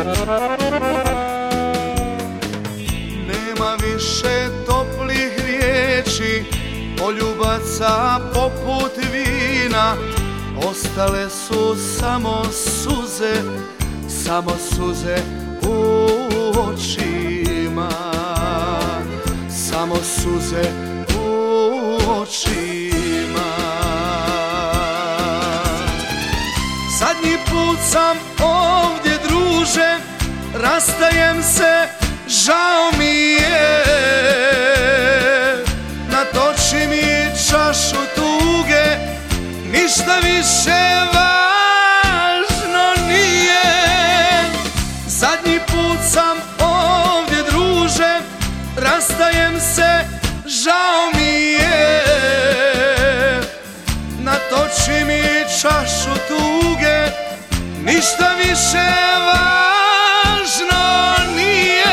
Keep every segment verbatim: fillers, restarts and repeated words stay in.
Nema više toplih riječi, poljubaca poput vina. Ostale su samo suze, samo suze u očima. Samo suze u očima. Zadnji put sam ovdje, druže, rastajem se, žao mi je. Natoči mi čašu tuge, ništa više važno nije. Zadnji put sam ovdje, druže, rastajem se, žao mi je. Natoči mi čašu tuge, ništa više važno nije.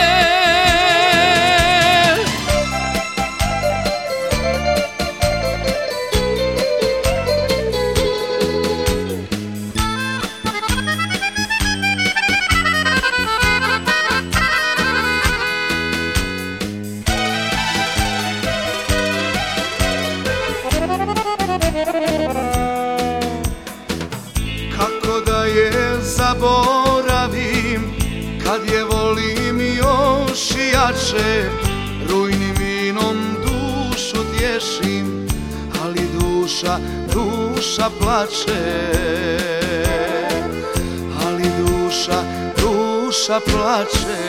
Kako da je zaboravim, kad je volim još jače. Rujnim vinom dušu tješim, ali duša, duša plače. Ali duša, duša plače.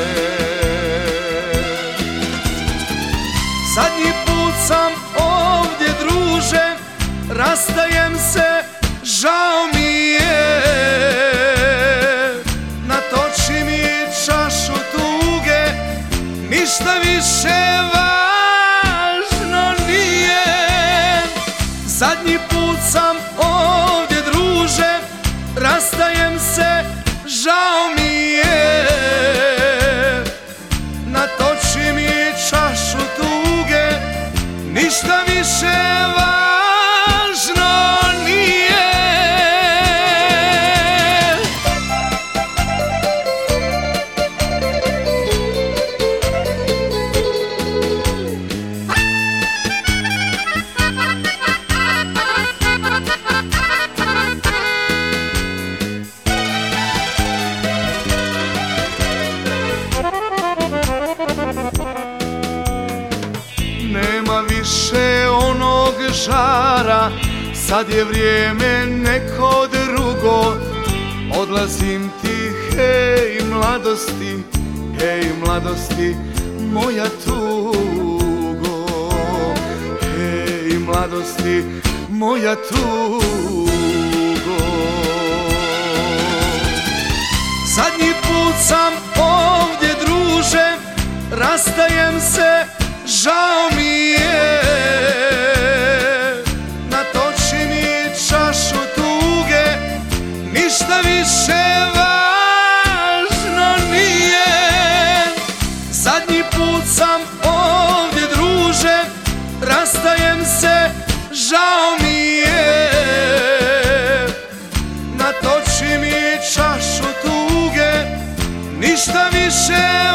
Zadnji put sam ovdje, druže, rastajem se, žao mi je. Natoči mi čašu tuge, ništa više važno nije. Zadnji put sam ovdje, druže, rastajem se, žao mi je. Natoči mi čašu tuge, ništa više važno nije. Nema više onog žara, sad je vrijeme neko drugo. Odlazim ti, hej mladosti, hej mladosti, moja tugo. Hej mladosti, moja tugo. Zadnji put sam ovdje, druže, rastajem se, žao mi je. Natoči mi čašu tuge, ništa više važno nije. Zadnji put sam ovdje, druže, rastajem se, žao mi je. Natoči mi čašu tuge, ništa više